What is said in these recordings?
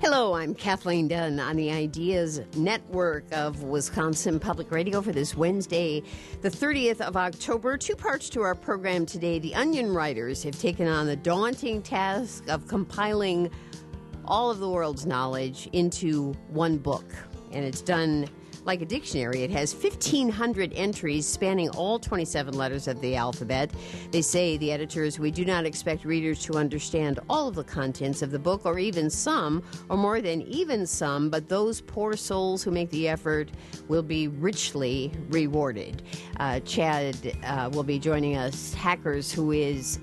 Hello, I'm Kathleen Dunn on the Ideas Network of Wisconsin Public Radio for this Wednesday, the 30th of October. Two parts to our program today. The Onion writers have taken on the daunting task of compiling all of the world's knowledge into one book, and it's done like a dictionary. It has 1,500 entries spanning all 27 letters of the alphabet. They say, the editors, we do not expect readers to understand all of the contents of the book, or even some, or more than even some, but those poor souls who make the effort will be richly rewarded. Chad will be joining us. Knackers will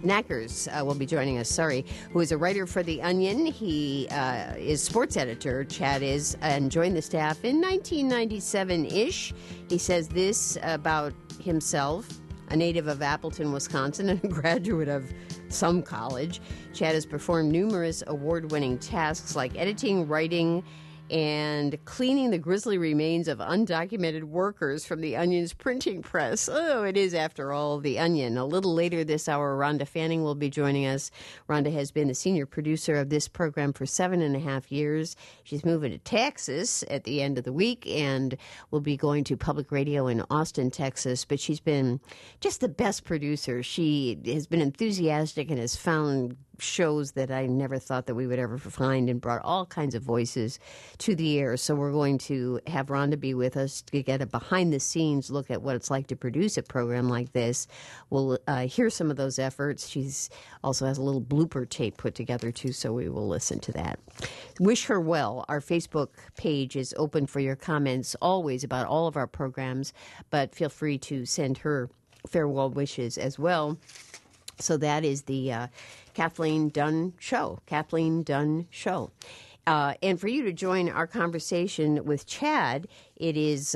be joining us, who is a writer for The Onion. He is sports editor, Chad is, and joined the staff in 1997-ish. He says this about himself: a native of Appleton, Wisconsin, and a graduate of some college. Chad has performed numerous award-winning tasks like editing, writing, and cleaning the grisly remains of undocumented workers from The Onion's printing press. Oh, it is, after all, The Onion. A little later this hour, Rhonda Fanning will be joining us. Rhonda has been the senior producer of this program for 7.5 years. She's moving to Texas at the end of the week and will be going to public radio in Austin, Texas. But she's been just the best producer. She has been enthusiastic and has found shows that I never thought that we would ever find, and brought all kinds of voices to the air. So we're going to have Rhonda be with us to get a behind-the-scenes look at what it's like to produce a program like this. We'll hear some of those efforts. She's also has a little blooper tape put together, too, so we will listen to that. Wish her well. Our Facebook page is open for your comments always about all of our programs, but feel free to send her farewell wishes as well. So that is the Kathleen Dunn Show. Kathleen Dunn Show. And for you to join our conversation with Chad, it is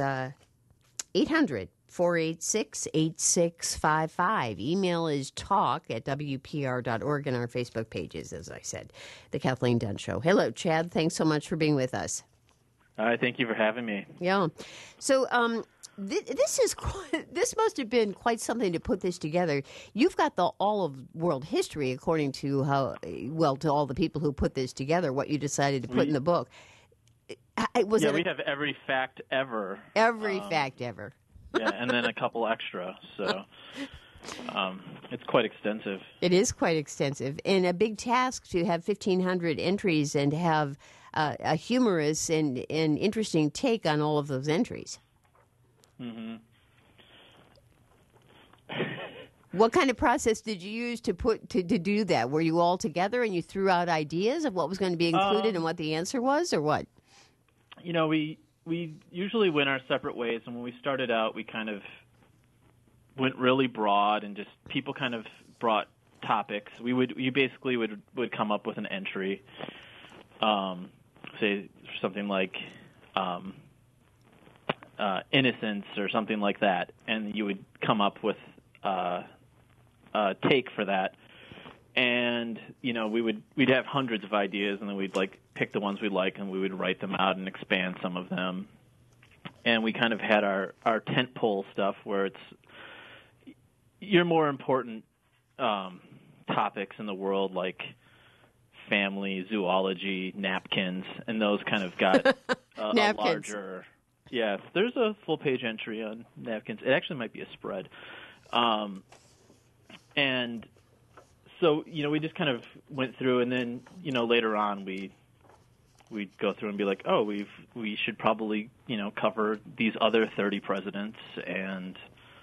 800-486-8655. Email is talk@wpr.org, and our Facebook pages, as I said, the Kathleen Dunn Show. Hello, Chad. Thanks so much for being with us. Thank you for having me. Yeah. So, this must have been quite something to put this together. You've got all of world history, according to to all the people who put this together, what you decided to put in the book. We have every fact ever. Every fact ever. Yeah, and then a couple extra. So it's quite extensive. It is quite extensive, and a big task to have 1,500 entries and have a humorous and interesting take on all of those entries. Mm-hmm. What kind of process did you use to do that? Were you all together and you threw out ideas of what was going to be included and what the answer was, or what? We usually went our separate ways, and when we started out, we kind of went really broad, and just people kind of brought topics. We basically would come up with an entry, say something like innocence or something like that, and you would come up with a take for that. And we'd have hundreds of ideas, and then we'd pick the ones we like, and we would write them out and expand some of them. And we kind of had our tentpole stuff where it's your more important topics in the world, like family, zoology, napkins, and those kind of got a larger. Yeah, there's a full-page entry on napkins. It actually might be a spread. And so, we just kind of went through, and then, later on we'd go through and be like, oh, we should probably, cover these other 30 presidents and,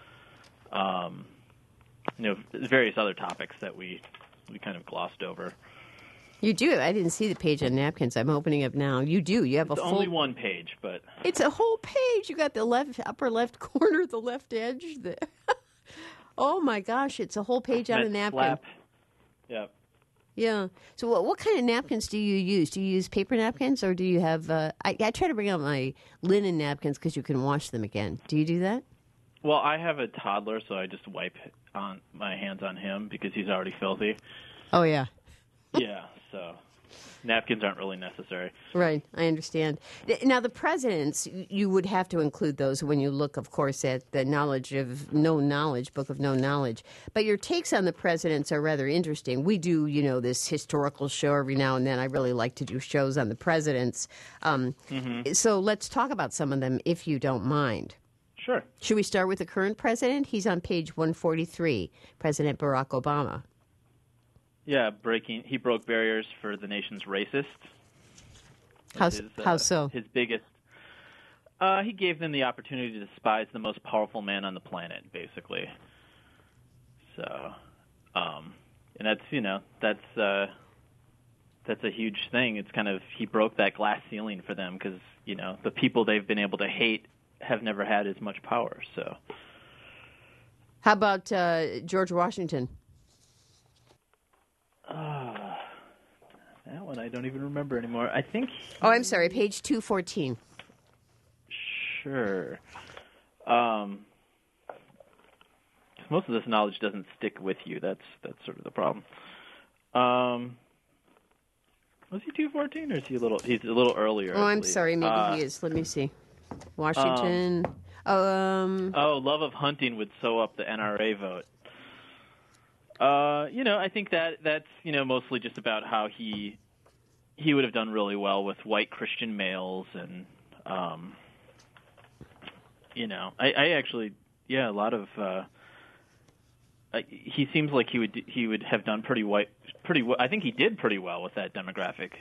various other topics that we kind of glossed over. You do. I didn't see the page on napkins. I'm opening up now. You do. You have it's a full... only one page, but... It's a whole page. You got the upper left corner, the left edge. Oh, my gosh. It's a whole page on a napkin. Flap. Yep. Yeah. So what kind of napkins do you use? Do you use paper napkins, or do you have... I try to bring out my linen napkins because you can wash them again. Do you do that? Well, I have a toddler, so I just wipe my hands on him because he's already filthy. Oh, yeah. Yeah, so napkins aren't really necessary. Right, I understand. Now, the presidents, you would have to include those when you look, of course, at the Knowledge of Known Knowledge, Book of Known Knowledge. But your takes on the presidents are rather interesting. We do, this historical show every now and then. I really like to do shows on the presidents. So let's talk about some of them, if you don't mind. Sure. Should we start with the current president? He's on page 143, President Barack Obama. Yeah, he broke barriers for the nation's racists. How so? His biggest. He gave them the opportunity to despise the most powerful man on the planet, basically. So, and that's a huge thing. It's kind of, he broke that glass ceiling for them because the people they've been able to hate have never had as much power. So, how about George Washington? That one I don't even remember anymore. I think. I'm sorry, page 214. Sure. Most of this knowledge doesn't stick with you. That's sort of the problem. Was he 214 or is he a little? He's a little earlier. I'm sorry. Maybe he is. Let me see. Washington. Love of hunting would sew up the NRA vote. I think that's mostly just about how he would have done really well with white Christian males, and I actually a lot of he seems like he would have done pretty well. I think he did pretty well with that demographic.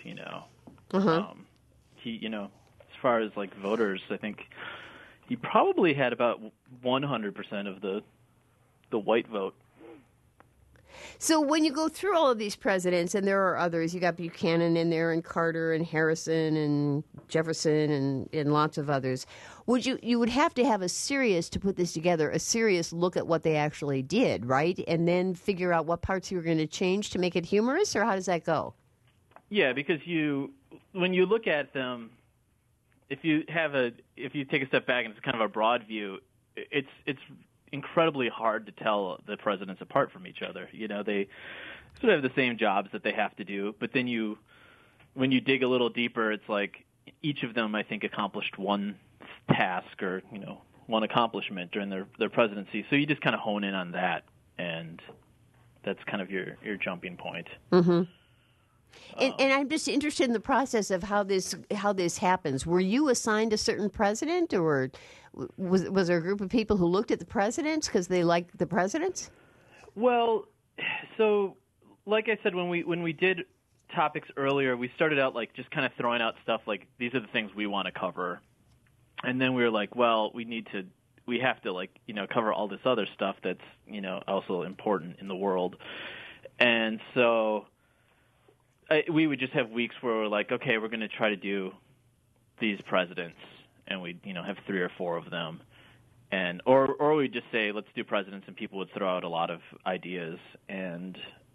He as far as like voters, I think he probably had about 100% of the white vote. So when you go through all of these presidents, and there are others, you got Buchanan in there, and Carter, and Harrison, and Jefferson, and lots of others, you would have to have to put this together, a serious look at what they actually did, right? And then figure out what parts you were going to change to make it humorous, or how does that go? Yeah, because when you look at them, if you take a step back and it's kind of a broad view, it's incredibly hard to tell the presidents apart from each other. They sort of have the same jobs that they have to do, but then when you dig a little deeper, it's like each of them, I think, accomplished one task or one accomplishment during their presidency. So you just kind of hone in on that, and that's kind of your jumping point. Mm-hmm. And I'm just interested in the process of how this happens. Were you assigned a certain president, or was there a group of people who looked at the presidents because they liked the presidents? Well, so like I said, when we did topics earlier, we started out like just kind of throwing out stuff like these are the things we want to cover, and then we were like, well, we have to like cover all this other stuff that's also important in the world, and so. We would just have weeks where we're like, okay, we're going to try to do these presidents, and we'd have 3 or 4 of them, and or we'd just say let's do presidents, and people would throw out a lot of ideas, and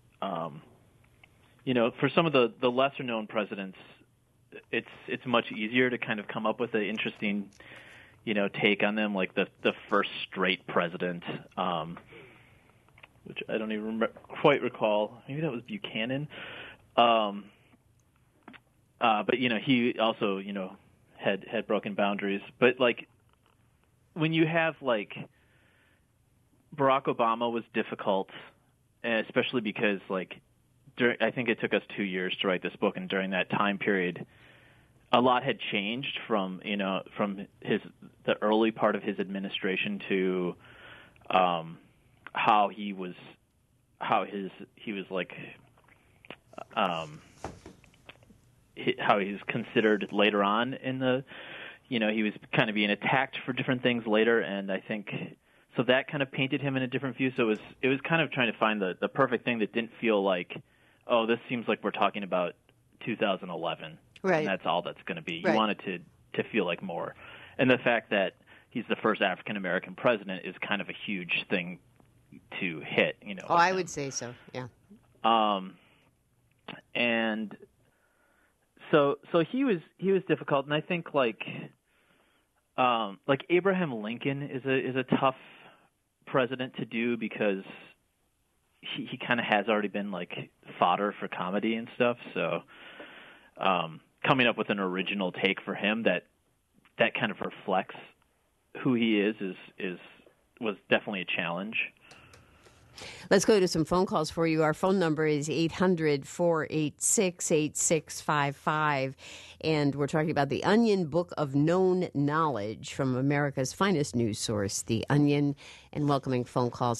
for some of the lesser known presidents, it's much easier to kind of come up with an interesting take on them, like the first straight president, which I don't even quite recall. Maybe that was Buchanan. But he also had broken boundaries. But like when you have like Barack Obama was difficult, especially because like I think it took us 2 years to write this book, and during that time period, a lot had changed from the early part of his administration to how he was like. How he's considered later on in the, he was kind of being attacked for different things later, and I think so that kind of painted him in a different view. So it was kind of trying to find the perfect thing that didn't feel like, oh, this seems like we're talking about 2011, right? And that's all that's going to be. Right. You want it to feel like more, and the fact that he's the first African American president is kind of a huge thing to hit. I would say so. Yeah. And so he was difficult, and I think like Abraham Lincoln is a tough president to do because he kind of has already been like fodder for comedy and stuff. So coming up with an original take for him that kind of reflects who he was definitely a challenge. Let's go to some phone calls for you. Our phone number is 800-486-8655. And we're talking about The Onion, Book of Known Knowledge from America's finest news source, The Onion, and welcoming phone calls,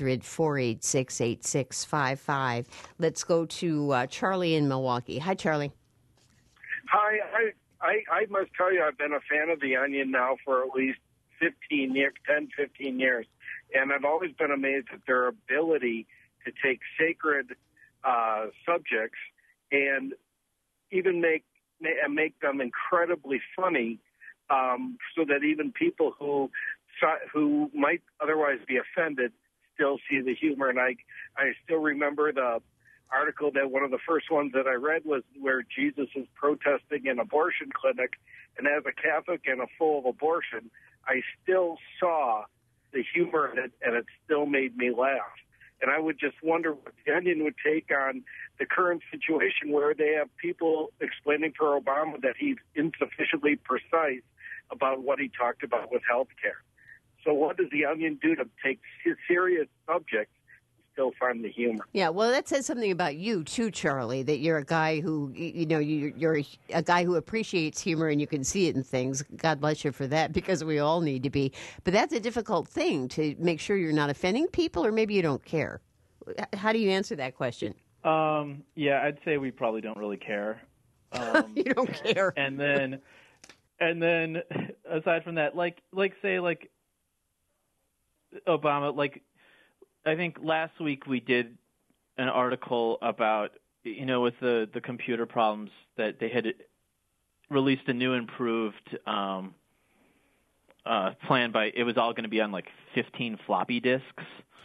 800-486-8655. Let's go to Charlie in Milwaukee. Hi, Charlie. Hi. I must tell you, I've been a fan of The Onion now for at least 15 years. And I've always been amazed at their ability to take sacred subjects and even make them incredibly funny, so that even people who might otherwise be offended still see the humor. And I still remember the article that one of the first ones that I read was where Jesus is protesting an abortion clinic, and as a Catholic and a fool of abortion, I still saw the humor in it, and it still made me laugh. And I would just wonder what The Onion would take on the current situation where they have people explaining for Obama that he's insufficiently precise about what he talked about with health care. So what does The Onion do to take serious subjects and still find the humor? Yeah, well, that says something about you, too, Charlie, that you're a guy who, you're a guy who appreciates humor and you can see it in things. God bless you for that, because we all need to be. But that's a difficult thing, to make sure you're not offending people, or maybe you don't care. How do you answer that question? Yeah, I'd say we probably don't really care. You don't care. And then aside from that, like Obama, I think last week we did an article about, with the computer problems, that they had released a new improved plan it was all going to be on 15 floppy disks.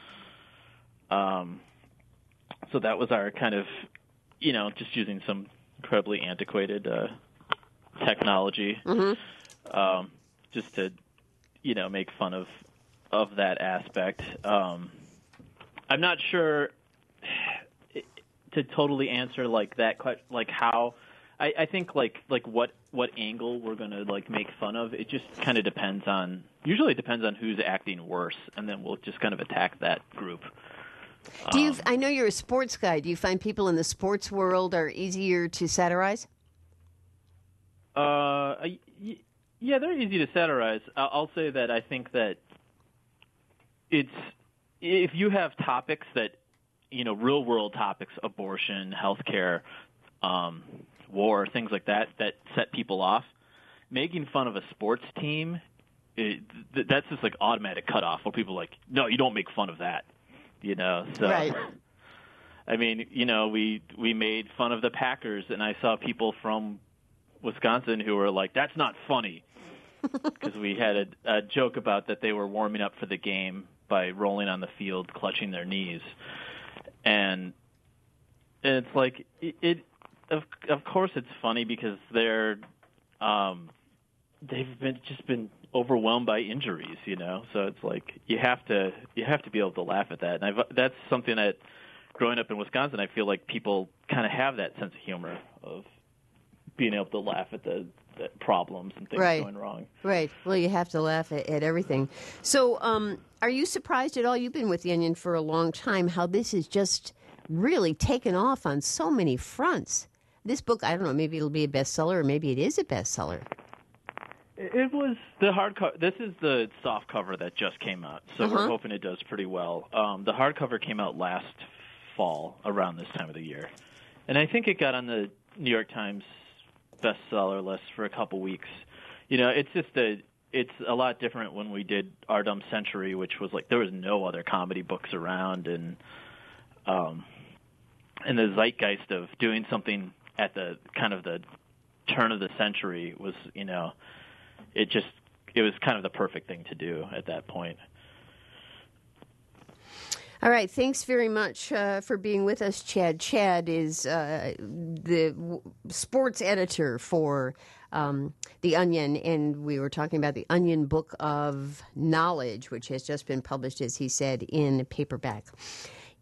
So that was our kind of, just using some incredibly antiquated technology, just to, make fun of that aspect. I'm not sure to totally answer that question, how. I think what angle we're gonna make fun of. It just kind of depends on. Usually, it depends on who's acting worse, and then we'll just kind of attack that group. I know you're a sports guy. Do you find people in the sports world are easier to satirize? Yeah, they're easy to satirize. I'll say that I think that if you have topics that, real world topics, abortion, healthcare, war, things like that set people off, making fun of a sports team, that's just automatic cutoff where people are no, you don't make fun of that. So, right. I mean, we made fun of the Packers, and I saw people from Wisconsin who were that's not funny, because we had a joke about that they were warming up for the game by rolling on the field, clutching their knees, and it's of course it's funny because they've been overwhelmed by injuries, So it's you have to be able to laugh at that, and that's something that, growing up in Wisconsin, I feel like people kind of have that sense of humor of being able to laugh at the problems and things going wrong. Right. Well, you have to laugh at everything. So, are you surprised at all? You've been with The Onion for a long time. How this has just really taken off on so many fronts. This book, I don't know, maybe it'll be a bestseller, or maybe it is a bestseller. It was the hardcover. This is the soft cover that just came out, so we're hoping it does pretty well. The hardcover came out last fall, around this time of the year, and I think it got on the New York Times bestseller list for a couple weeks. It's a lot different when we did Our Dumb Century, which was there was no other comedy books around, and the zeitgeist of doing something at the kind of the turn of the century was, it was kind of the perfect thing to do at that point. All right. Thanks very much for being with us, Chad. Chad is the sports editor for The Onion, and we were talking about The Onion, Book of Knowledge, which has just been published, as he said, in paperback.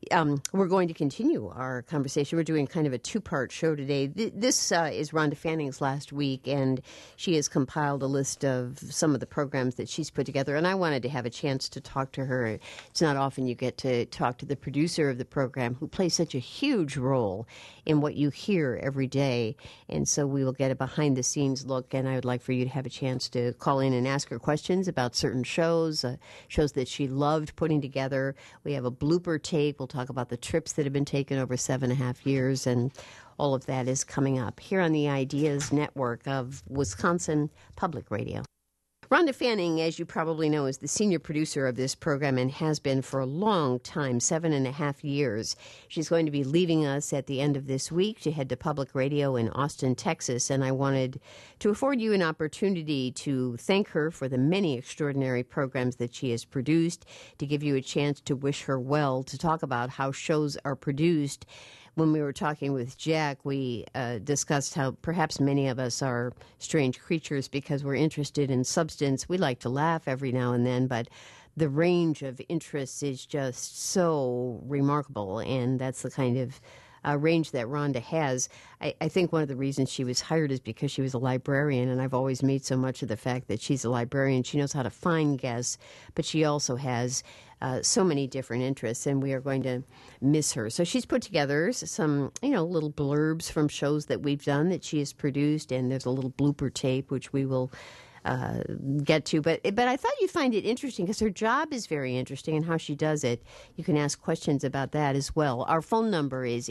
We're going to continue our conversation. We're doing kind of a two-part show today. This is Rhonda Fanning's last week, and she has compiled a list of some of the programs that she's put together, and I wanted to have a chance to talk to her. It's not often you get to talk to the producer of the program, who plays such a huge role in what you hear every day, and so we will get a behind-the-scenes look, and I would like for you to have a chance to call in and ask her questions about certain shows, shows that she loved putting together. We have a blooper tape. We'll talk about the trips that have been taken over 7.5 years, and all of that is coming up here on the Ideas Network of Wisconsin Public Radio. Rhonda Fanning, as you probably know, is the senior producer of this program and has been for a long time, 7.5 years. She's going to be leaving us at the end of this week to head to public radio in Austin, Texas, and I wanted to afford you an opportunity to thank her for the many extraordinary programs that she has produced, to give you a chance to wish her well, to talk about how shows are produced. When we were talking with Jack, we discussed how perhaps many of us are strange creatures because we're interested in substance. We like to laugh every now and then, but the range of interests is just so remarkable, and that's the kind of range that Rhonda has. I think one of the reasons she was hired is because she was a librarian, and I've always made so much of the fact that she's a librarian. She knows how to find guests, but she also has so many different interests, and we are going to miss her. So she's put together some, little blurbs from shows that we've done that she has produced, and there's a little blooper tape, which we will get to. But I thought you'd find it interesting because her job is very interesting and how she does it. You can ask questions about that as well. Our phone number is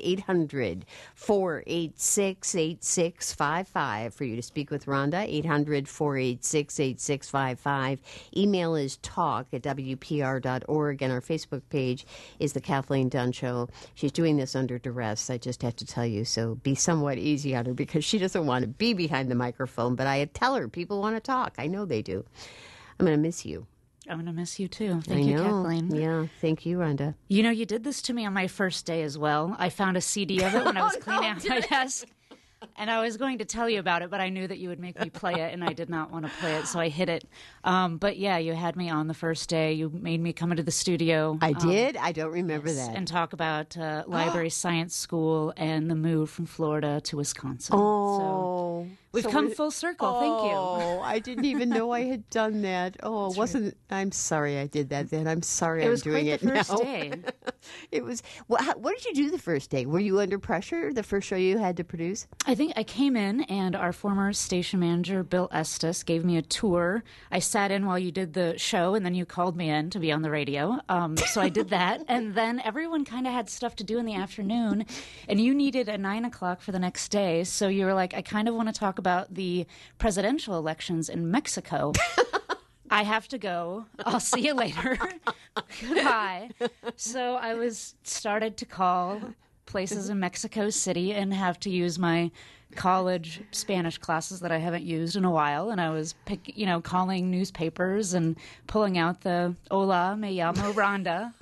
800-486-8655 for you to speak with Rhonda, 800-486-8655. Email is talk@wpr.org, and our Facebook page is The Kathleen Dunn Show. She's doing this under duress, I just have to tell you, so be somewhat easy on her because she doesn't want to be behind the microphone, but I tell her people want to talk. I know they do. I'm going to miss you. I'm going to miss you, too. Thank you, Kathleen. Yeah, thank you, Rhonda. You did this to me on my first day as well. I found a CD of it when I was cleaning out my desk. And I was going to tell you about it, but I knew that you would make me play it, and I did not want to play it, so I hid it. But, yeah, you had me on the first day. You made me come into the studio. I did? I don't remember that. And talk about library science school and the move from Florida to Wisconsin. Oh. So we've come full circle. Thank you. Oh, I didn't even know I had done that. Oh, it wasn't. Right. I'm sorry I did that then. I'm sorry I'm doing it now. It was quite the first day. It was. What did you do the first day? Were you under pressure, the first show you had to produce? I think I came in, and our former station manager, Bill Estes, gave me a tour. I sat in while you did the show, and then you called me in to be on the radio. So I did that, and then everyone kind of had stuff to do in the afternoon, and you needed a 9 o'clock for the next day, so you were like, I kind of want to talk about the presidential elections in Mexico. I have to go. I'll see you later. Goodbye. So I started to call places in Mexico City and have to use my college Spanish classes that I haven't used in a while, and I was calling newspapers and pulling out the "Hola, me llamo Rhonda."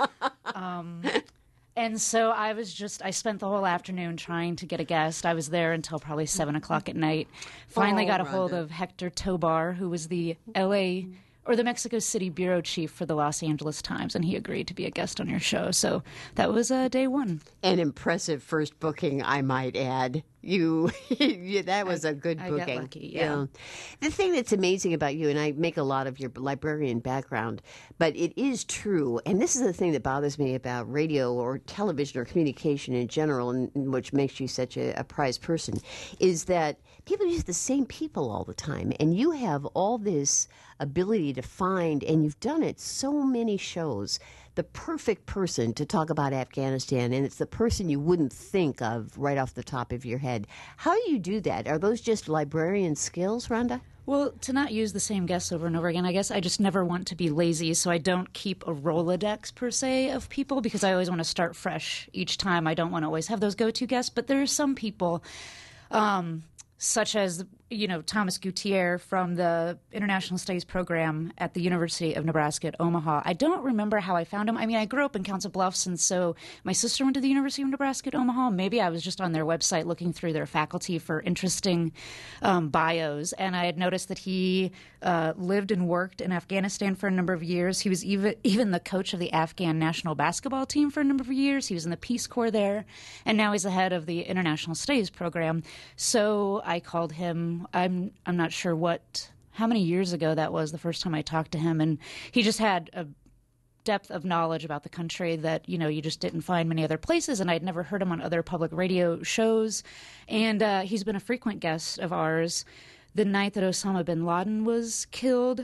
And so I spent the whole afternoon trying to get a guest. I was there until probably 7 o'clock at night. Finally got a hold of Hector Tobar, who was the the Mexico City bureau chief for the Los Angeles Times, and he agreed to be a guest on your show. So that was day one. An impressive first booking, I might add. That was a good booking. I got lucky, yeah. The thing that's amazing about you, and I make a lot of your librarian background, but it is true, and this is the thing that bothers me about radio or television or communication in general, and which makes you such a prized person, is that people use the same people all the time, and you have all this ability to find, and you've done it so many shows, the perfect person to talk about Afghanistan, and it's the person you wouldn't think of right off the top of your head. How do you do that? Are those just librarian skills, Rhonda? Well, to not use the same guests over and over again, I guess I just never want to be lazy, so I don't keep a Rolodex, per se, of people, because I always want to start fresh each time. I don't want to always have those go-to guests, but there are some people, such as Thomas Gutierrez from the International Studies program at the University of Nebraska at Omaha. I don't remember how I found him. I mean, I grew up in Council Bluffs, and so my sister went to the University of Nebraska at Omaha. Maybe I was just on their website looking through their faculty for interesting bios, and I had noticed that he lived and worked in Afghanistan for a number of years. He was even the coach of the Afghan national basketball team for a number of years. He was in the Peace Corps there, and now he's the head of the International Studies program. So I called him. I'm not sure how many years ago that was the first time I talked to him, and he just had a depth of knowledge about the country that you just didn't find many other places, and I'd never heard him on other public radio shows. And he's been a frequent guest of ours. The night that Osama bin Laden was killed,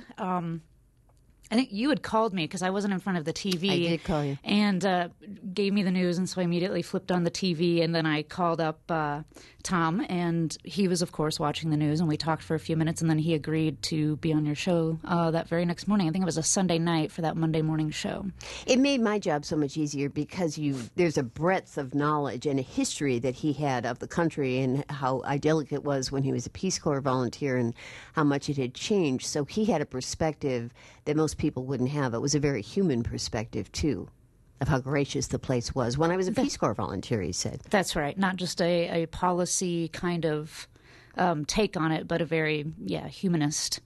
I think you had called me because I wasn't in front of the TV. I did call you. And gave me the news, and so I immediately flipped on the TV, and then I called up Tom, and he was, of course, watching the news, and we talked for a few minutes, and then he agreed to be on your show that very next morning. I think it was a Sunday night for that Monday morning show. It made my job so much easier because there's a breadth of knowledge and a history that he had of the country and how idyllic it was when he was a Peace Corps volunteer and how much it had changed. So he had a perspective that most people wouldn't have. It was a very human perspective, too, of how gracious the place was when I was a Peace Corps volunteer, he said. That's right. Not just a policy kind of take on it, but a very, humanist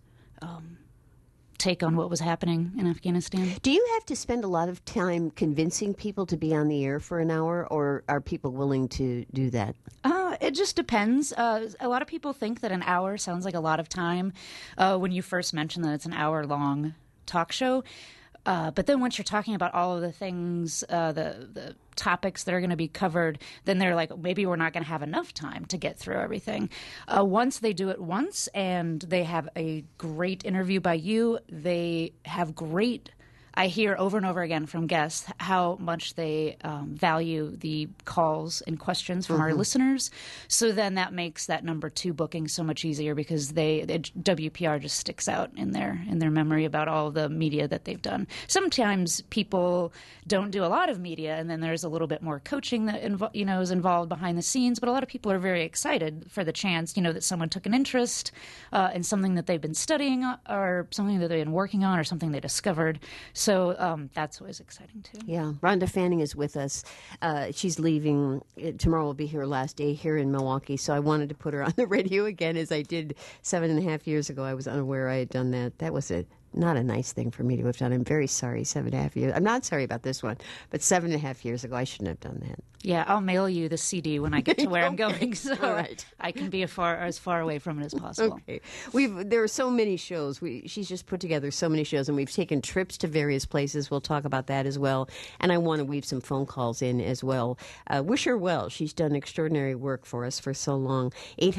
take on what was happening in Afghanistan. Do you have to spend a lot of time convincing people to be on the air for an hour, or are people willing to do that? It just depends. A lot of people think that an hour sounds like a lot of time when you first mention that it's an hour-long talk show. But then once you're talking about all of the things, the topics that are going to be covered, then they're like, maybe we're not going to have enough time to get through everything. Once they do it once and they have a great interview by you, they have I hear over and over again from guests how much they value the calls and questions from our listeners. So then that makes that number 2 booking so much easier because WPR just sticks out in their memory about all the media that they've done. Sometimes people don't do a lot of media, and then there's a little bit more coaching that is involved behind the scenes. But a lot of people are very excited for the chance, that someone took an interest in something that they've been studying or something that they've been working on or something they discovered. So that's always exciting, too. Yeah. Rhonda Fanning is with us. She's leaving. Tomorrow will be her last day here in Milwaukee, so I wanted to put her on the radio again as I did 7.5 years ago. I was unaware I had done that. That was not a nice thing for me to have done. I'm very sorry, 7.5 years. I'm not sorry about this one, but 7.5 years ago, I shouldn't have done that. Yeah, I'll mail you the CD when I get to where I'm going, so right. I can be as far away from it as possible. Okay. There are so many shows. She's just put together so many shows, and we've taken trips to various places. We'll talk about that as well. And I want to weave some phone calls in as well. Wish her well. She's done extraordinary work for us for so long.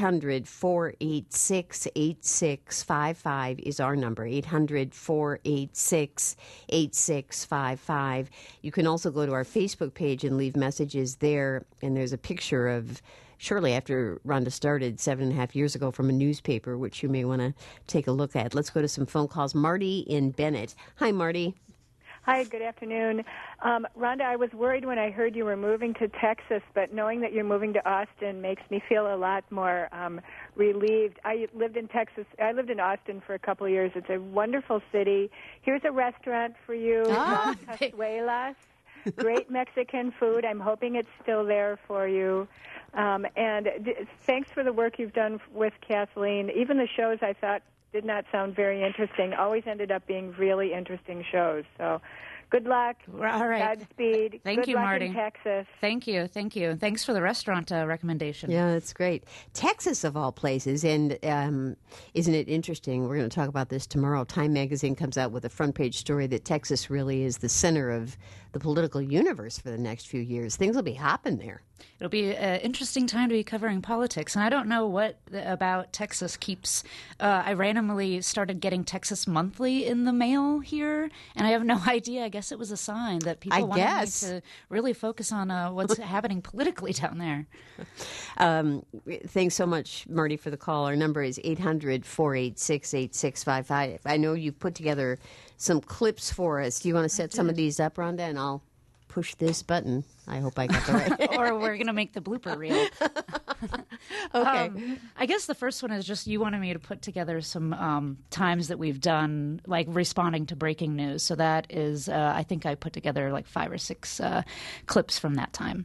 800-486-8655 is our number. 800-486-8655. You can also go to our Facebook page and leave messages there, and there's a picture of shortly after Rhonda started 7.5 years ago from a newspaper, which you may want to take a look at. Let's go to some phone calls. Marty in Bennett. Hi, Marty. Hi, good afternoon. Rhonda, I was worried when I heard you were moving to Texas, but knowing that you're moving to Austin makes me feel a lot more relieved. I lived in Austin for a couple of years. It's a wonderful city. Here's a restaurant for you, Cazuelas. Great Mexican food. I'm hoping it's still there for you. Thanks for the work you've done with Kathleen. Even the shows I thought did not sound very interesting always ended up being really interesting shows. So good luck. All right. Godspeed. Thank you, Marty. Good luck in Texas. Thank you. Thanks for the restaurant recommendation. Yeah, that's great. Texas, of all places. And isn't it interesting? We're going to talk about this tomorrow. Time Magazine comes out with a front page story that Texas really is the center of the political universe for the next few years. Things will be hopping there. It'll be an interesting time to be covering politics. And I don't know what about Texas keeps... I randomly started getting Texas Monthly in the mail here, and I have no idea. I guess it was a sign that people wanted me to really focus on what's happening politically down there. Thanks so much, Marty, for the call. Our number is 800-486-8655. I know you've put together some clips for us. Do you want to set some of these up, Rhonda, and I'll push this button. I hope I got the right. Or we're going to make the blooper reel. Okay. I guess the first one is just you wanted me to put together some times that we've done, like responding to breaking news. So that is, I think I put together like 5 or 6 clips from that time.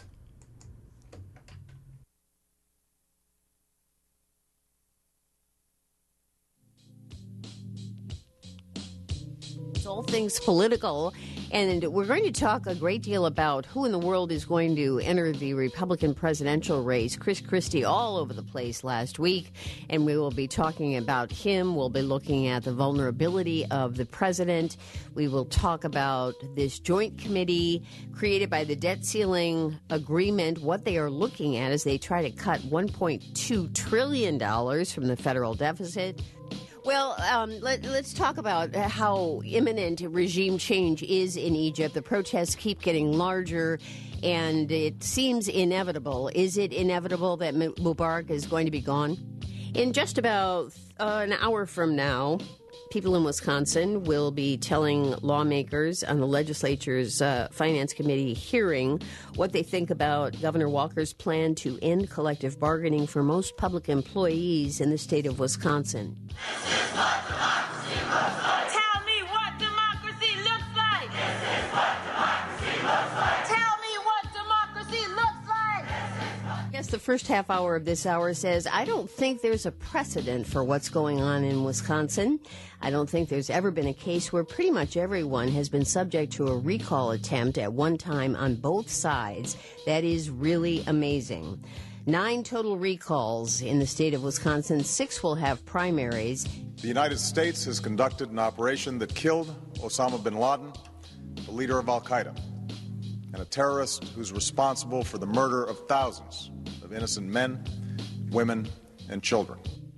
It's all things political, and we're going to talk a great deal about who in the world is going to enter the Republican presidential race. Chris Christie all over the place last week, and we will be talking about him. We'll be looking at the vulnerability of the president. We will talk about this joint committee created by the debt ceiling agreement, what they are looking at as they try to cut $1.2 trillion from the federal deficit. Well, let's talk about how imminent regime change is in Egypt. The protests keep getting larger, and it seems inevitable. Is it inevitable that Mubarak is going to be gone? In just about an hour from now, people in Wisconsin will be telling lawmakers on the legislature's Finance Committee hearing what they think about Governor Walker's plan to end collective bargaining for most public employees in the state of Wisconsin. This is what democracy looks like. Tell me what democracy looks like. This is what democracy looks like. Tell me what democracy looks like. Yes, the first half hour of this hour says, I don't think there's a precedent for what's going on in Wisconsin. I don't think there's ever been a case where pretty much everyone has been subject to a recall attempt at one time on both sides. That is really amazing. 9 total recalls in the state of Wisconsin. 6 will have primaries. The United States has conducted an operation that killed Osama bin Laden, the leader of al-Qaeda, and a terrorist who's responsible for the murder of thousands of innocent men, women, and children.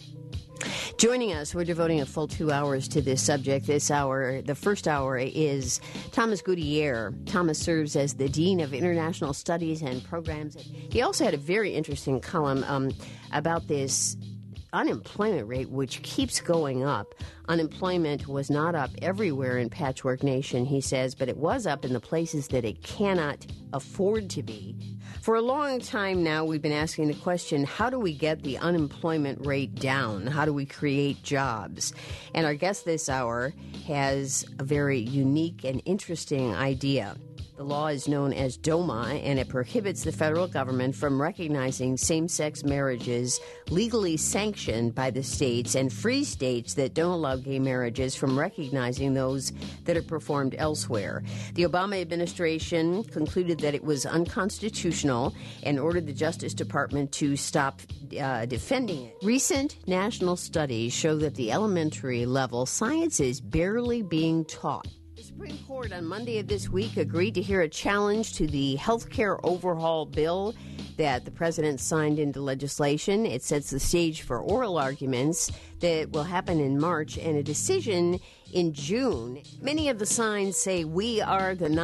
Joining us, we're devoting a full 2 hours to this subject. This hour, the first hour, is Thomas Gutierrez. Thomas serves as the Dean of International Studies and Programs. He also had a very interesting column about this unemployment rate, which keeps going up. Unemployment was not up everywhere in Patchwork Nation, he says, but it was up in the places that it cannot afford to be. For a long time now, we've been asking the question, how do we get the unemployment rate down? How do we create jobs? And our guest this hour has a very unique and interesting idea. The law is known as DOMA, and it prohibits the federal government from recognizing same-sex marriages legally sanctioned by the states, and free states that don't allow gay marriages from recognizing those that are performed elsewhere. The Obama administration concluded that it was unconstitutional and ordered the Justice Department to stop defending it. Recent national studies show that the elementary level science is barely being taught. The Supreme Court on Monday of this week agreed to hear a challenge to the health care overhaul bill that the president signed into legislation. It sets the stage for oral arguments that will happen in March and a decision in June. Many of the signs say, "We are the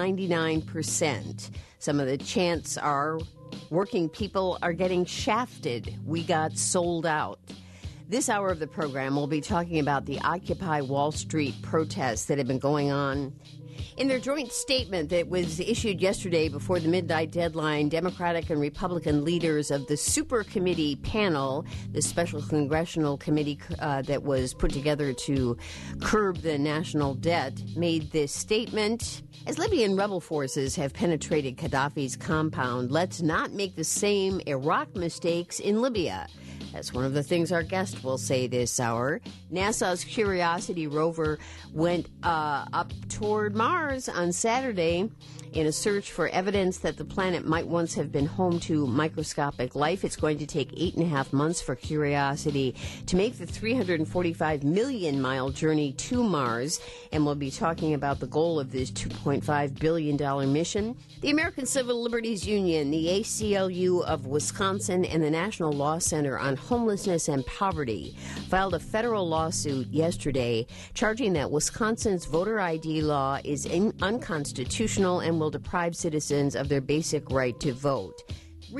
99%. Some of the chants are, "Working people are getting shafted. We got sold out." This hour of the program, we'll be talking about the Occupy Wall Street protests that have been going on. In their joint statement that was issued yesterday before the midnight deadline, Democratic and Republican leaders of the Super Committee panel, the special congressional committee that was put together to curb the national debt, made this statement. As Libyan rebel forces have penetrated Gaddafi's compound, let's not make the same Iraq mistakes in Libya. That's one of the things our guest will say this hour. NASA's Curiosity rover went up toward Mars on Saturday in a search for evidence that the planet might once have been home to microscopic life. It's going to take 8.5 months for Curiosity to make the 345 million mile journey to Mars, and we'll be talking about the goal of this $2.5 billion mission. The American Civil Liberties Union, the ACLU of Wisconsin, and the National Law Center on Homelessness and Poverty filed a federal lawsuit yesterday charging that Wisconsin's voter ID law is unconstitutional and will deprive citizens of their basic right to vote.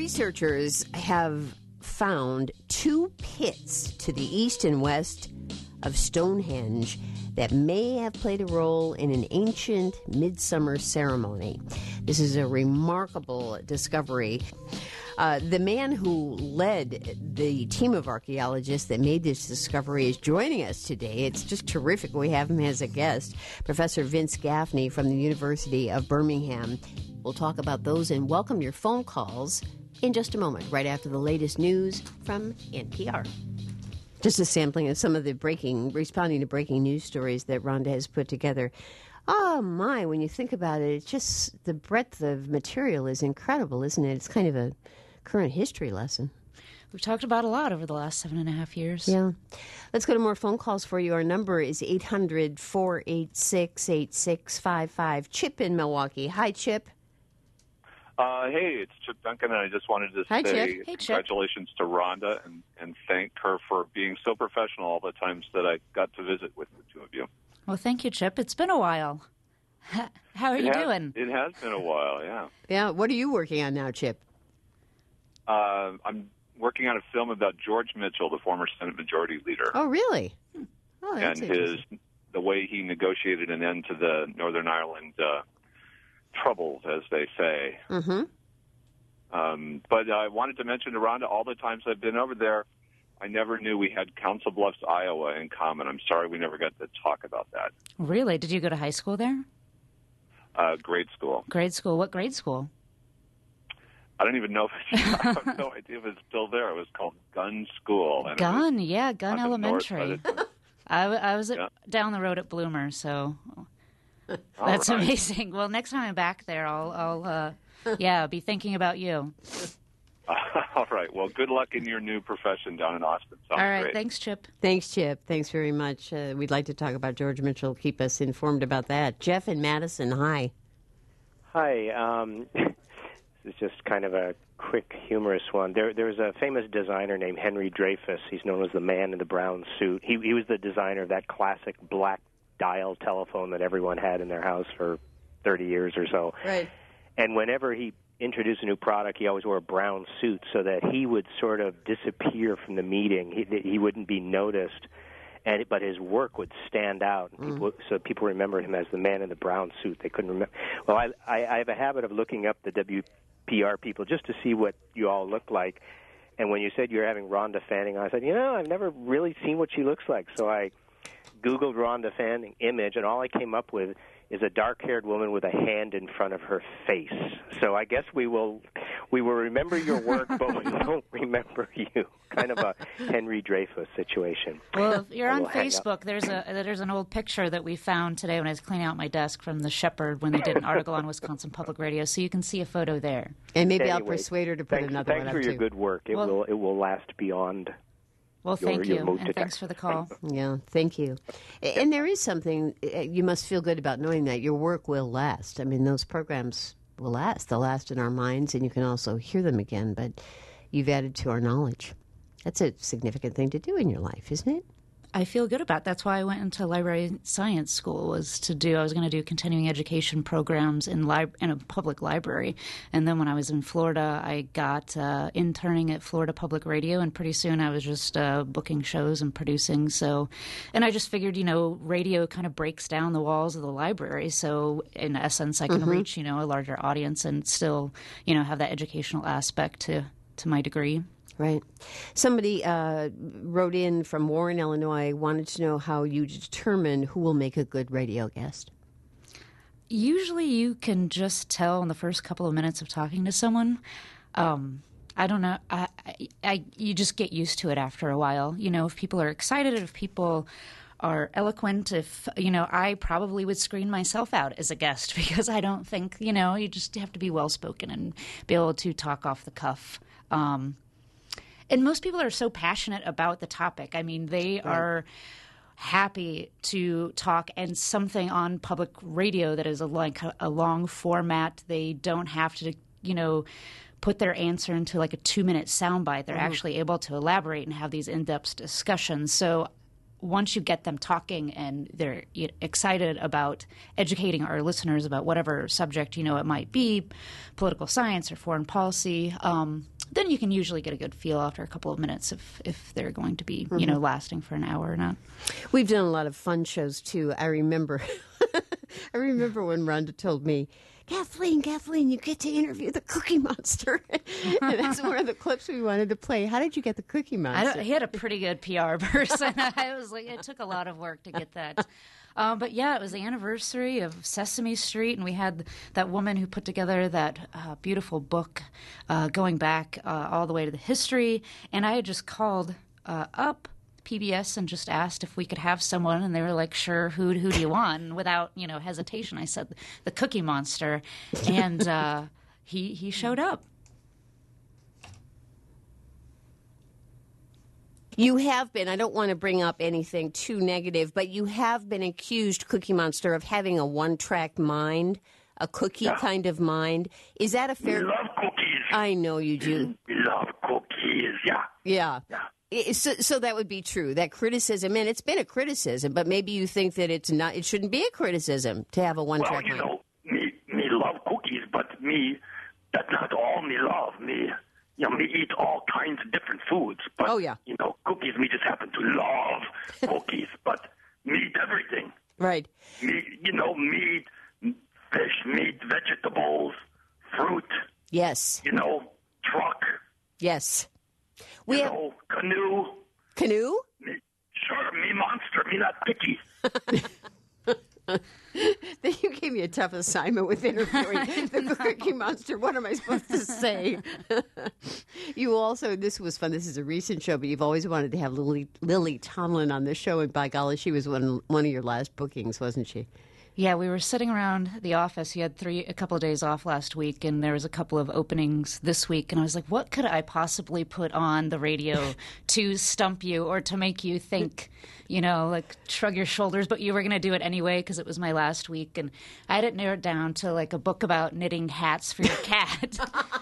Researchers have found 2 pits to the east and west of Stonehenge that may have played a role in an ancient midsummer ceremony. This is a remarkable discovery. The man who led the team of archaeologists that made this discovery is joining us today. It's just terrific. We have him as a guest, Professor Vince Gaffney from the University of Birmingham. We'll talk about those and welcome your phone calls in just a moment, right after the latest news from NPR. Just a sampling of some of the responding to breaking news stories that Rhonda has put together. Oh, my, when you think about it, it's just the breadth of material is incredible, isn't it? It's kind of a current history lesson. We've talked about a lot over the last 7.5 years. Yeah. Let's go to more phone calls for you. Our number is 800-486-8655. Chip in Milwaukee. Hi, Chip. Hey, it's Chip Duncan, and I just wanted to Hi, say Chip. Hey, congratulations to Rhonda and thank her for being so professional all the times that I got to visit with the two of you. Well, thank you, Chip. It's been a while. How are you doing? It has been a while, yeah. Yeah, what are you working on now, Chip? I'm working on a film about George Mitchell, the former Senate Majority Leader. Oh, really? Oh, that's and the way he negotiated an end to the Northern Ireland troubles, as they say. Mm-hmm. But I wanted to mention to Rhonda, all the times I've been over there, I never knew we had Council Bluffs, Iowa in common. I'm sorry we never got to talk about that. Really? Did you go to high school there? Grade school. Grade school? What grade school? I don't even know if I have no idea if it's still there. It was called Gun School. And Gun Elementary. North, I was down the road at Bloomer, so that's right. Amazing. Well, next time I'm back there, I'll be thinking about you. All right. Well, good luck in your new profession down in Austin. Sounds All right. great. Thanks, Chip. Thanks, Chip. Thanks very much. We'd like to talk about George Mitchell. Keep us informed about that. Jeff in Madison, hi. Hi. This is just kind of a quick, humorous one. There's a famous designer named Henry Dreyfuss. He's known as the man in the brown suit. He was the designer of that classic black dial telephone that everyone had in their house for 30 years or so. Right. And whenever he introduced a new product, he always wore a brown suit so that he would sort of disappear from the meeting. He wouldn't be noticed, but his work would stand out. So people remember him as the man in the brown suit. They couldn't remember. Well, I have a habit of looking up the WPR people just to see what you all look like. And when you said you're having Rhonda Fanning on, I said, I've never really seen what she looks like. So I Googled Rhonda Fanning image, and all I came up with is a dark-haired woman with a hand in front of her face. So I guess we will remember your work, but we won't remember you. Kind of a Henry Dreyfuss situation. Well, if you're on Facebook, there's an old picture that we found today when I was cleaning out my desk from the Shepherd when they did an article on Wisconsin Public Radio, so you can see a photo there. And maybe I'll persuade her to put another one up, too. Thanks for your good work. It will last beyond. Well, thank you, and thanks for the call. Yeah, thank you. And there is something, you must feel good about knowing that your work will last. I mean, those programs will last. They'll last in our minds, and you can also hear them again, but you've added to our knowledge. That's a significant thing to do in your life, isn't it? I feel good about it. That's why I went into library science school, I was going to do continuing education programs in a public library. And then when I was in Florida, I got interning at Florida Public Radio, and pretty soon I was just booking shows and producing. And I just figured, radio kind of breaks down the walls of the library. So in essence, I can reach, a larger audience and still, have that educational aspect to my degree. Right. Somebody wrote in from Warren, Illinois, wanted to know how you determine who will make a good radio guest. Usually you can just tell in the first couple of minutes of talking to someone. I don't know. You just get used to it after a while. If people are excited, if people are eloquent, I probably would screen myself out as a guest because I don't think, you just have to be well-spoken and be able to talk off the cuff. And most people are so passionate about the topic. I mean, they are happy to talk, and something on public radio that is a long format. They don't have to, put their answer into like a 2-minute soundbite. They're actually able to elaborate and have these in-depth discussions. So once you get them talking and they're excited about educating our listeners about whatever subject, it might be, political science or foreign policy, then you can usually get a good feel after a couple of minutes if they're going to be, lasting for an hour or not. We've done a lot of fun shows, too. I remember when Rhonda told me, Kathleen, you get to interview the Cookie Monster. And that's one of the clips we wanted to play. How did you get the Cookie Monster? He had a pretty good PR person. I was like, it took a lot of work to get that. But yeah, it was the anniversary of Sesame Street, and we had that woman who put together that beautiful book going back all the way to the history. And I had just called up PBS and just asked if we could have someone, and they were like, sure, who do you want? And without hesitation, I said the Cookie Monster, and he showed up. You have been, I don't want to bring up anything too negative, but you have been accused, Cookie Monster, of having a one-track mind, a cookie kind of mind. Is that a fair... We love cookies. I know you do. We love cookies, yeah. Yeah. So that would be true. That criticism, and it's been a criticism, but maybe you think that it shouldn't be a criticism to have a one-track mind. Well, me love cookies, but that's not all me love. Me eat all kinds of different foods. But, cookies, me just happen to love cookies, but me eat everything. Right. Meat, fish, meat, vegetables, fruit. Yes. Truck. Yes. Canoe. Canoe? Sure, me monster, me not picky. You gave me a tough assignment with interviewing the Cookie Monster. What am I supposed to say? You also, this was fun. This is a recent show, but you've always wanted to have Lily Tomlin on the show, and by golly, she was one of your last bookings, wasn't she? Yeah, we were sitting around the office. You had a couple of days off last week, and there was a couple of openings this week. And I was like, what could I possibly put on the radio to stump you or to make you think, shrug your shoulders? But you were going to do it anyway because it was my last week. And I had it narrowed down to like a book about knitting hats for your cat.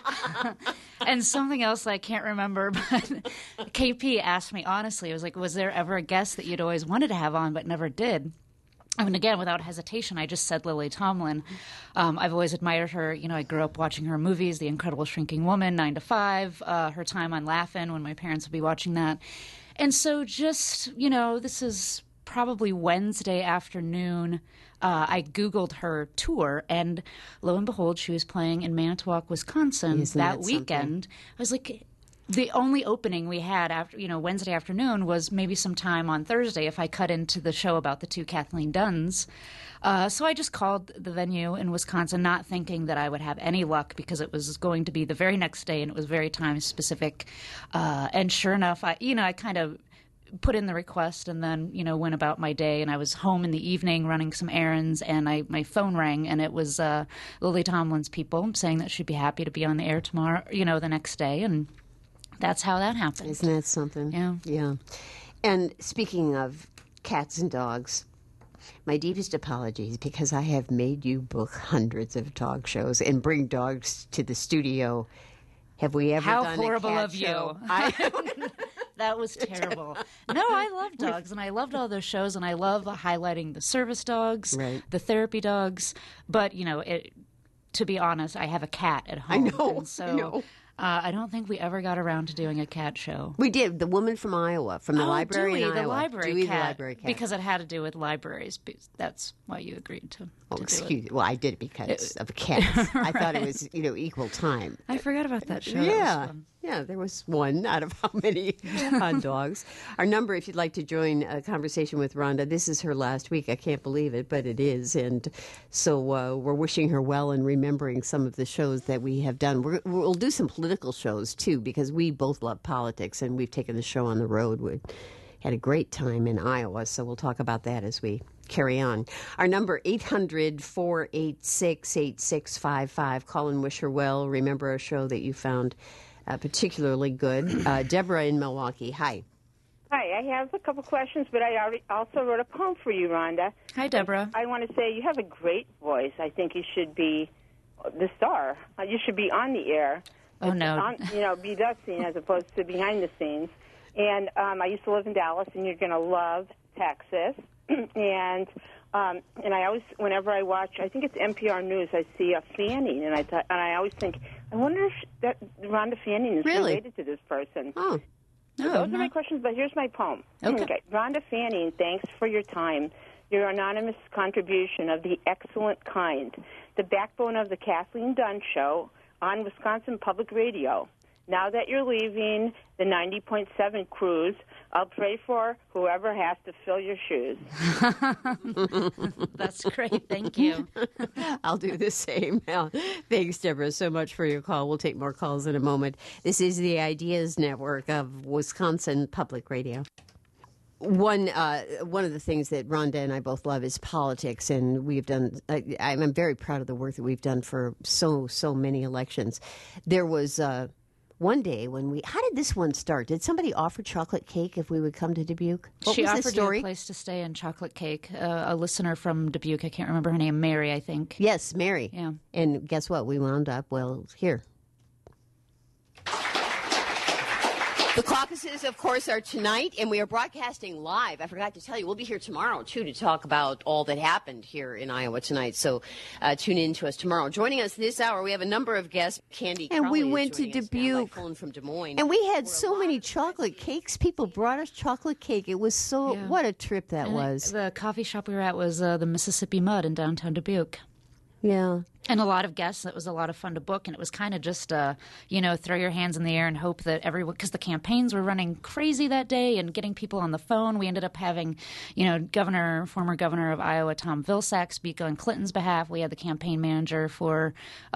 And something else I can't remember. But KP asked me, honestly, I was like, was there ever a guest that you'd always wanted to have on but never did? I mean, again, without hesitation, I just said Lily Tomlin. I've always admired her. I grew up watching her movies, The Incredible Shrinking Woman, 9 to 5, her time on Laugh-In when my parents would be watching that. And so just, this is probably Wednesday afternoon. I Googled her tour, and lo and behold, she was playing in Manitowoc, Wisconsin that weekend. Something? I was like... The only opening we had after, Wednesday afternoon was maybe some time on Thursday if I cut into the show about the two Kathleen Dunns. So I just called the venue in Wisconsin, not thinking that I would have any luck because it was going to be the very next day and it was very time specific. And sure enough, I kind of put in the request and then, went about my day. And I was home in the evening running some errands, and my phone rang, and it was Lily Tomlin's people saying that she'd be happy to be on the air tomorrow, the next day. And that's how that happened. Isn't that something? Yeah. And speaking of cats and dogs, my deepest apologies because I have made you book hundreds of dog shows and bring dogs to the studio. Have we ever done a cat show? How horrible of you. That was terrible. No, I love dogs, and I loved all those shows, and I love highlighting the service dogs, the therapy dogs. But, to be honest, I have a cat at home. I know. I don't think we ever got around to doing a cat show. We did. The woman from Iowa, from the library Dewey, in Iowa. The library Dewey, cat, the library cat. Because it had to do with libraries. That's why you agreed to excuse me. Well, I did it because of cats. I thought it was, equal time. I forgot about that show. Yeah. Yeah, there was one out of how many on dogs. Our number, if you'd like to join a conversation with Rhonda, this is her last week. I can't believe it, but it is. And so we're wishing her well and remembering some of the shows that we have done. We'll do some political shows, too, because we both love politics, and we've taken the show on the road. We had a great time in Iowa, so we'll talk about that as we carry on. Our number, 800-486-8655. Call and wish her well. Remember a show that you found particularly good. Deborah in Milwaukee. Hi. Hi. I have a couple questions, but I also wrote a poem for you, Rhonda. Hi, Deborah. I want to say you have a great voice. I think you should be the star. You should be on the air. Oh, no. Be the scene as opposed to behind the scenes. And I used to live in Dallas, and you're going to love Texas, and I always, whenever I watch, I think it's NPR News, I see a Fanning, and I always think, I wonder if that Rhonda Fanning is related to this person. Oh. So those are my questions, but here's my poem. Okay. Rhonda Fanning, thanks for your time, your anonymous contribution of the excellent kind, the backbone of the Kathleen Dunn Show on Wisconsin Public Radio. Now that you're leaving the 90.7 cruise, I'll pray for whoever has to fill your shoes. That's great. Thank you. I'll do the same. Thanks, Deborah, so much for your call. We'll take more calls in a moment. This is the Ideas Network of Wisconsin Public Radio. One of the things that Rhonda and I both love is politics, and we've done. I'm very proud of the work that we've done for so many elections. There was one day when how did this one start? Did somebody offer chocolate cake if we would come to Dubuque? She offered you a place to stay and chocolate cake. A listener from Dubuque, I can't remember her name, Mary, I think. Yes, Mary. Yeah. And guess what? We wound up, here. The caucuses, of course, are tonight, and we are broadcasting live. I forgot to tell you, we'll be here tomorrow, too, to talk about all that happened here in Iowa tonight. So tune in to us tomorrow. Joining us this hour, we have a number of guests. Candy and Crowley we went to Dubuque. From Des Moines. And we had so many chocolate cakes. People brought us chocolate cake. It was what a trip that was. The coffee shop we were at was the Mississippi Mud in downtown Dubuque. Yeah. And a lot of guests. It was a lot of fun to book, and it was kind of just, throw your hands in the air and hope that everyone, because the campaigns were running crazy that day and getting people on the phone. We ended up having, former governor of Iowa, Tom Vilsack, speak on Clinton's behalf. We had the campaign manager for,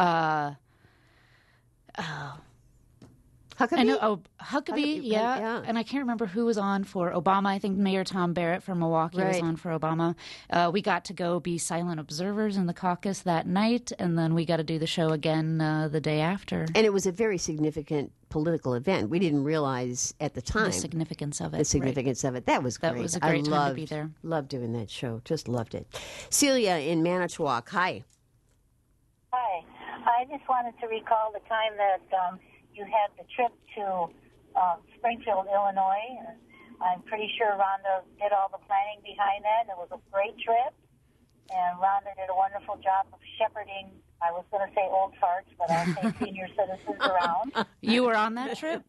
Huckabee? Huckabee, yeah. And I can't remember who was on for Obama. I think Mayor Tom Barrett from Milwaukee was on for Obama. We got to go be silent observers in the caucus that night, and then we got to do the show again the day after. And it was a very significant political event. We didn't realize at the time the significance of it. That was great. That was a great time to be there. Loved doing that show. Just loved it. Celia in Manitowoc. Hi. Hi. I just wanted to recall the time that you had the trip to Springfield, Illinois. I'm pretty sure Rhonda did all the planning behind that. It was a great trip, and Rhonda did a wonderful job of shepherding, I was going to say old farts, but I'll say senior citizens around. You were on that trip?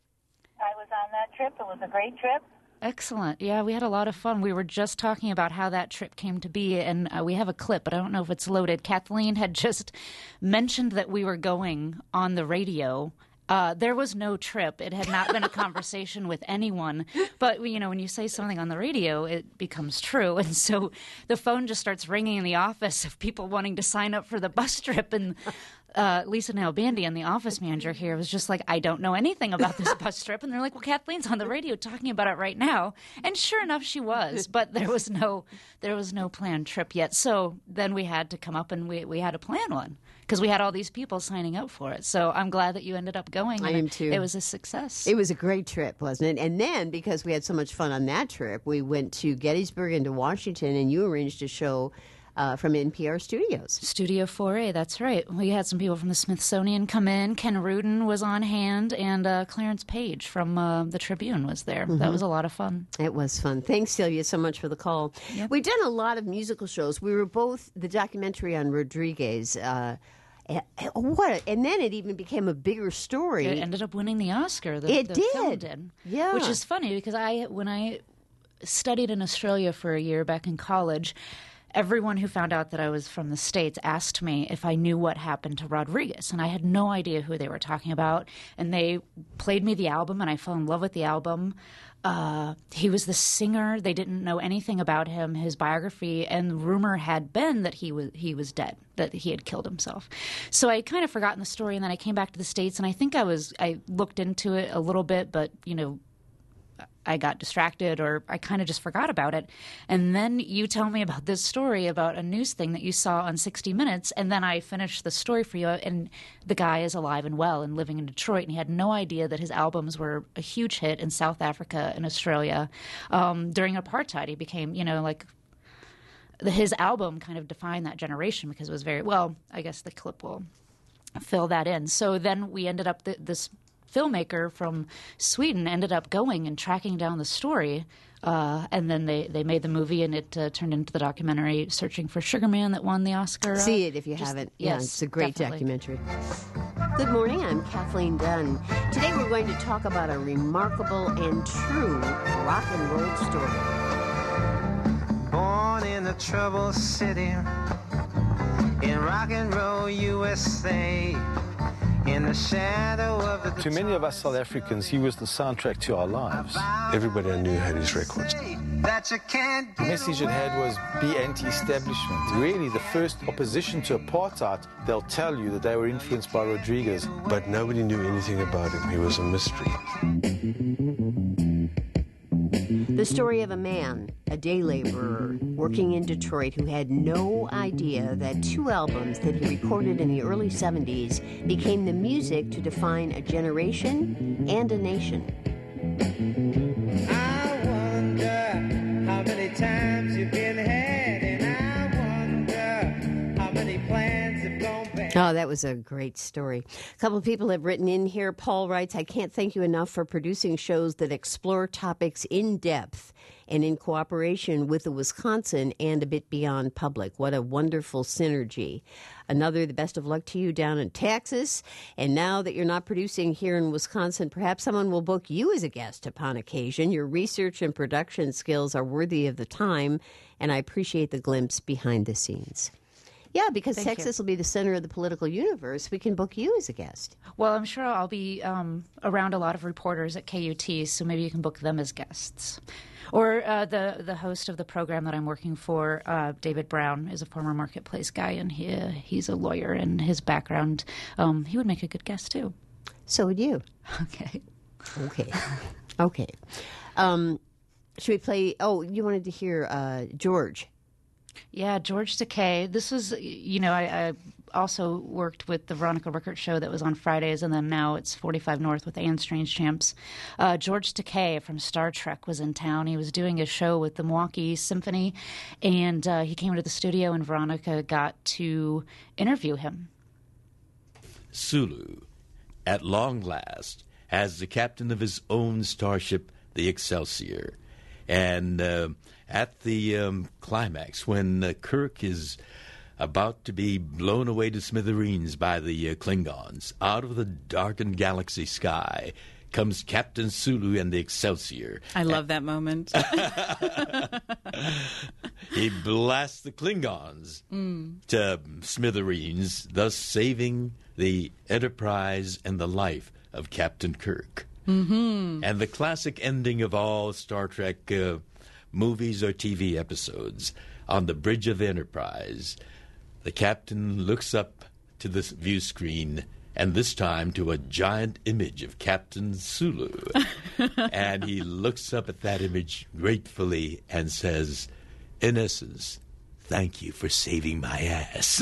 I was on that trip. It was a great trip. Excellent. Yeah, we had a lot of fun. We were just talking about how that trip came to be, and we have a clip, but I don't know if it's loaded. Kathleen had just mentioned that we were going on the radio. There was no trip. It had not been a conversation with anyone. But, when you say something on the radio, it becomes true. And so the phone just starts ringing in the office of people wanting to sign up for the bus trip. And Lisa Nalbandian, the office manager here, was just like, I don't know anything about this bus trip. And they're like, well, Kathleen's on the radio talking about it right now. And sure enough, she was. But there was no planned trip yet. So then we had to come up and we had to plan one, because we had all these people signing up for it. So I'm glad that you ended up going. I am too. It was a success. It was a great trip, wasn't it? And then, because we had so much fun on that trip, we went to Gettysburg and to Washington, and you arranged a show from NPR Studios. Studio 4A, that's right. We had some people from the Smithsonian come in. Ken Rudin was on hand, and Clarence Page from the Tribune was there. Mm-hmm. That was a lot of fun. It was fun. Thanks, Celia, so much for the call. Yep. We've done a lot of musical shows. We were both the documentary on Rodriguez. And then it even became a bigger story. It ended up winning the Oscar. The film did. Yeah. Which is funny, because when I studied in Australia for a year back in college, everyone who found out that I was from the States asked me if I knew what happened to Rodriguez, and I had no idea who they were talking about. And they played me the album, and I fell in love with the album. He was the singer. They didn't know anything about him, his biography, and rumor had been that he was dead, that he had killed himself. So I kind of forgotten the story, and then I came back to the States, and I think I looked into it a little bit, but I got distracted, or I kind of just forgot about it. And then you tell me about this story about a news thing that you saw on 60 Minutes, and then I finished the story for you, and the guy is alive and well and living in Detroit, and he had no idea that his albums were a huge hit in South Africa and Australia. During apartheid, he became, his album kind of defined that generation, because it was very, well, I guess the clip will fill that in. So then we ended up, this filmmaker from Sweden ended up going and tracking down the story. And then they made the movie, and it turned into the documentary Searching for Sugar Man that won the Oscar. See it if you haven't. Yeah, yes, it's a great definitely. documentary. Good morning, I'm Kathleen Dunn. Today we're going to talk about a remarkable and true rock and roll story. Born in a troubled city in rock and roll USA. In the shadow of the to many of us South Africans, he was the soundtrack to our lives. Everybody I knew had his records. The message it had was be anti-establishment. Really, the first opposition to apartheid, they'll tell you that they were influenced by Rodriguez. But nobody knew anything about him. He was a mystery. The story of a man, a day laborer, working in Detroit who had no idea that 2 albums that he recorded in the early 70s became the music to define a generation and a nation. I wonder how many times you've been had, and I wonder how many plans have gone bad. Oh, that was a great story. A couple of people have written in here. Paul writes, I can't thank you enough for producing shows that explore topics in depth and in cooperation with the Wisconsin and a bit beyond public. What a wonderful synergy. Another, the best of luck to you down in Texas. And now that you're not producing here in Wisconsin, perhaps someone will book you as a guest upon occasion. Your research and production skills are worthy of the time, and I appreciate the glimpse behind the scenes. Yeah, because Thank Texas you. will be the center of the political universe. We can book you as a guest. Well, I'm sure I'll be around a lot of reporters at KUT, so maybe you can book them as guests. Or the host of the program that I'm working for, David Brown, is a former Marketplace guy, and he's a lawyer, and his background, he would make a good guest, too. So would you. Okay. Okay. Should we play? Oh, you wanted to hear George. Yeah, George Takei. This was, I also worked with the Veronica Rickert show that was on Fridays, and then now it's 45 North with Anne Strange Champs. George Takei from Star Trek was in town. He was doing a show with the Milwaukee Symphony, and he came to the studio, and Veronica got to interview him. Sulu, at long last, as the captain of his own starship, the Excelsior. And at the climax, when Kirk is about to be blown away to smithereens by the Klingons, out of the darkened galaxy sky comes Captain Sulu and the Excelsior. I love that moment. He blasts the Klingons to smithereens, thus saving the Enterprise and the life of Captain Kirk. Mm-hmm. And the classic ending of all Star Trek movies or TV episodes, on the bridge of the Enterprise, the captain looks up to the view screen, and this time to a giant image of Captain Sulu. And he looks up at that image gratefully and says, in essence, thank you for saving my ass.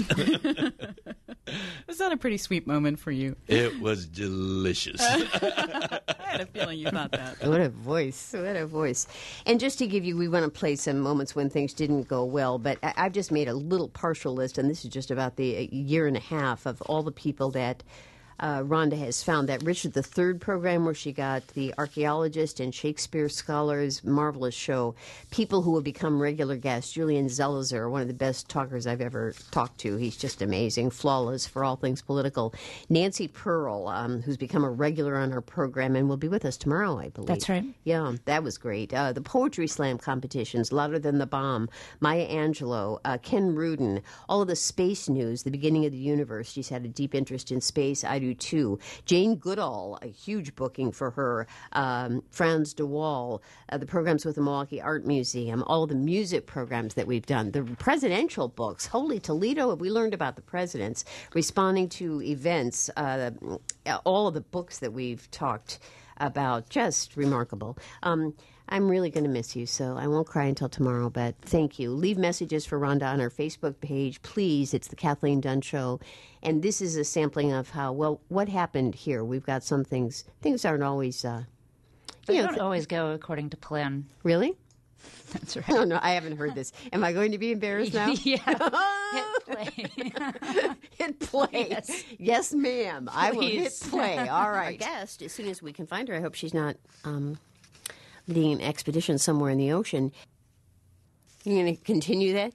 Was that a pretty sweet moment for you? It was delicious. I had a feeling you thought that. What a voice. What a voice. And just to give you, we want to play some moments when things didn't go well, but I've just made a little partial list, and this is just about the year and a half of all the people that Rhonda has found. That Richard III program where she got the archaeologist and Shakespeare scholars, marvelous show. People who have become regular guests. Julian Zelizer, one of the best talkers I've ever talked to. He's just amazing, flawless for all things political. Nancy Pearl, who's become a regular on our program and will be with us tomorrow, I believe. That's right. Yeah, that was great. The Poetry Slam competitions, Louder Than the Bomb, Maya Angelou, Ken Rudin, all of the space news, the beginning of the universe. She's had a deep interest in space. I do too. Jane Goodall, a huge booking for her. Franz de Waal, the programs with the Milwaukee Art Museum, all the music programs that we've done, the presidential books. Holy Toledo, we learned about the presidents responding to events, all of the books that we've talked about, just remarkable. I'm really going to miss you, so I won't cry until tomorrow, but thank you. Leave messages for Rhonda on our Facebook page, please. It's the Kathleen Dunn Show. And this is a sampling of how, what happened here. We've got some things aren't always, They don't always go according to plan. Really? That's right. Oh, no, I haven't heard this. Am I going to be embarrassed now? Yeah. Hit play. Hit play. Yes, ma'am. I will hit play. All right. Our guest, as soon as we can find her, I hope she's not leading an expedition somewhere in the ocean. You going to continue that?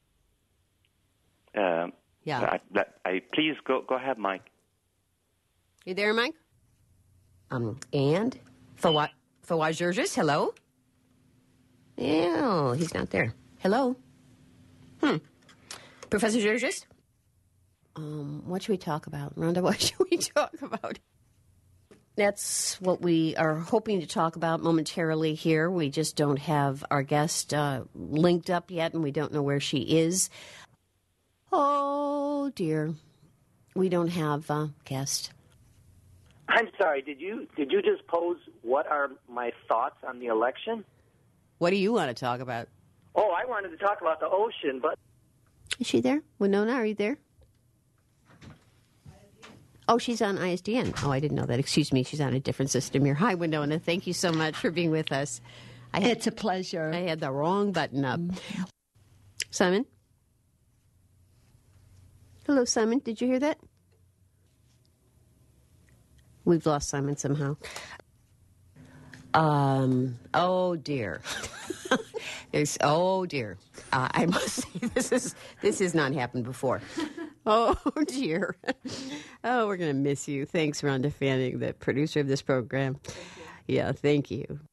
Yeah. Please go ahead, Mike. You there, Mike? And Fawaz Georges, hello. Yeah, he's not there. Hello. Professor Georges? What should we talk about? Rhonda, what should we talk about? That's what we are hoping to talk about momentarily here. We just don't have our guest linked up yet, and we don't know where she is. Oh, dear. We don't have a guest. I'm sorry, did you just pose what are my thoughts on the election? What do you want to talk about? Oh, I wanted to talk about the ocean, but... Is she there? Winona, are you there? Oh, she's on ISDN. Oh, I didn't know that. Excuse me, she's on a different system here. Hi, Winona. Thank you so much for being with us. It's a pleasure. I had the wrong button up. Simon? Hello, Simon. Did you hear that? We've lost Simon somehow. Oh dear. Oh dear. I must say this has not happened before. Oh dear. Oh, we're gonna miss you. Thanks, Rhonda Fanning, the producer of this program. Yeah, thank you.